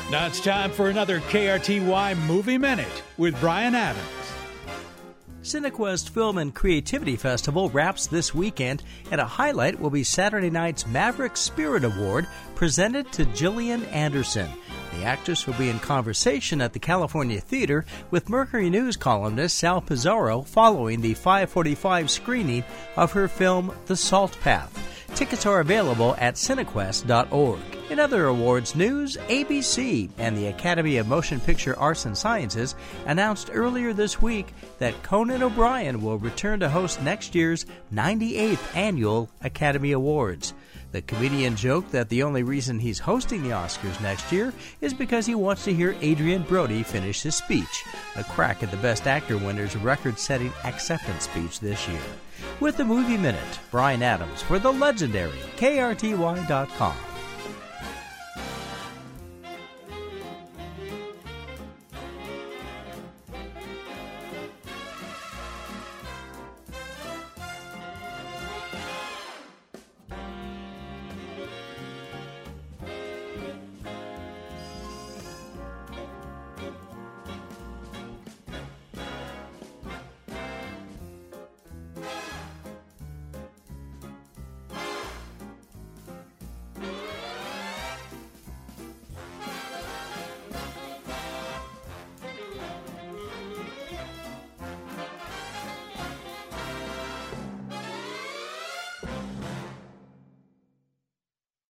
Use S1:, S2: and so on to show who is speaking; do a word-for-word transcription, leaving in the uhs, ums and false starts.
S1: Now it's time for another K R T Y Movie Minute with Brian Adams.
S2: Cinequest Film and Creativity Festival wraps this weekend, and a highlight will be Saturday night's Maverick Spirit Award presented to Gillian Anderson. The actress will be in conversation at the California Theater with Mercury News columnist Sal Pizarro following the five forty-five screening of her film The Salt Path. Tickets are available at cinequest dot org. In other awards news, A B C and the Academy of Motion Picture Arts and Sciences announced earlier this week that Conan O'Brien will return to host next year's ninety-eighth Annual Academy Awards. The comedian joked that the only reason he's hosting the Oscars next year is because he wants to hear Adrian Brody finish his speech, a crack at the Best Actor winner's record-setting acceptance speech this year. With the Movie Minute, Brian Adams for the legendary K R T Y dot com.